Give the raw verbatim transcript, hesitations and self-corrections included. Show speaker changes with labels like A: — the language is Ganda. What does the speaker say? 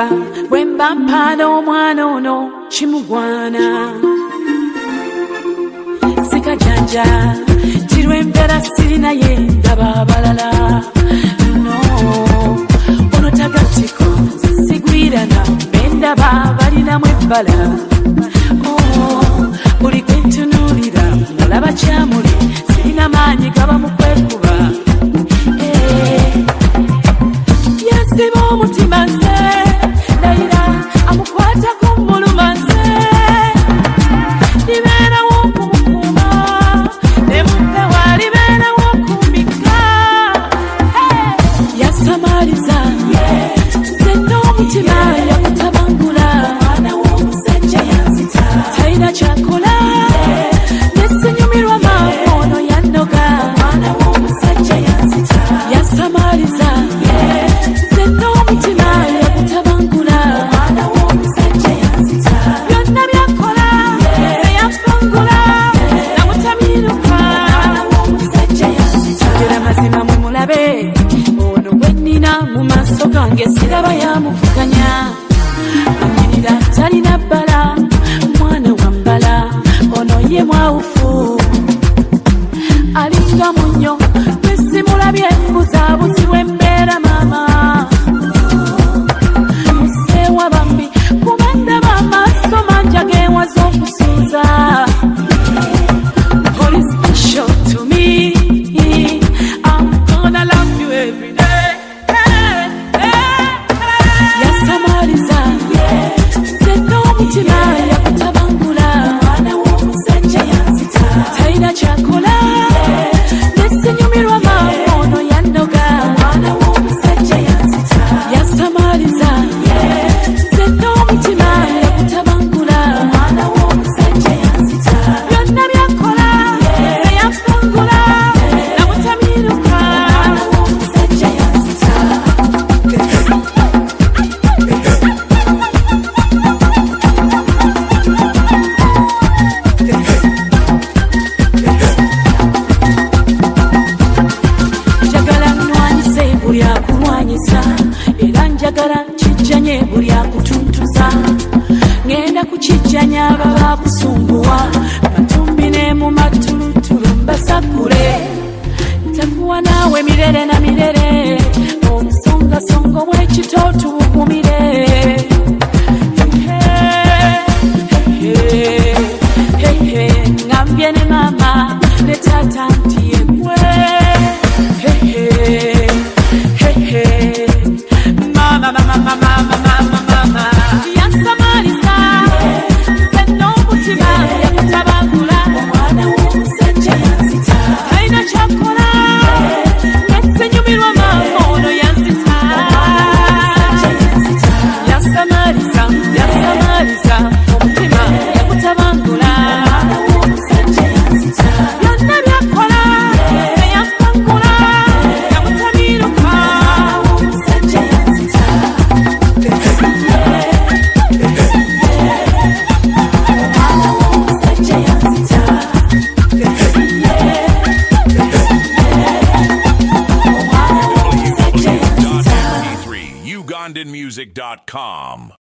A: bwe mba mpaana omwana ono kimugwana sikajanja tirwembeera sirina ye ndaba abalala no ono tagatiko sigwirana bendaba balinamu ebbala buli kwentunuulira mulaba kyamuli sirina maanyi gaba mu kwekuba yasiba omutima nze ndayira amukwatako muluma nze libeerawo okumukuuma ne mumpewa libeerawo okumbika yasamaliza nze n'omutima yakutabangula talina kyakola nesenyumirwa maamono yannoga yasamaliza nze n'omutima yakutabangula byonna byakola eyafungula namutamiruka era mazima mumulabe ono gwennina mu maaso gange siraba yamuvuganya anyirira talina bbala mwana wambala ono ye mwawufu alinga munyo nesimulabye mbuzabuzi wembeera maama museewa bambi kubanda bamaaso manja gewaza okusuuza Holy special to me I'm gonna love you every day yasamaliza nze n'omutima yakutabangula talina kyakola nesenyumirwa maamono yannoga yasamaliza nze n'omutima yakutabangula byonna byakola eyafungula namutamiruka njagala nnwanyise buli akulwanyisa era njagala kijjanye buli akutuntuza ngenda kukijjanya baba kusumbuwa matumbi ne mu matulutulu mbasakule ntakuwa naawe mirere na mirere omusongasonga w'ekitootu bugumire ngambye ne mama ne tata nti yegwe mama mama mama mama mama yasamaliza nze n'omutima yakutabangula talina kyakola nesenyumirwa maamono yanzita yasamaliza yasamaliza omutima yakutabangula byonna byakola eyafangula namutamiruka
B: Ugandan music dot com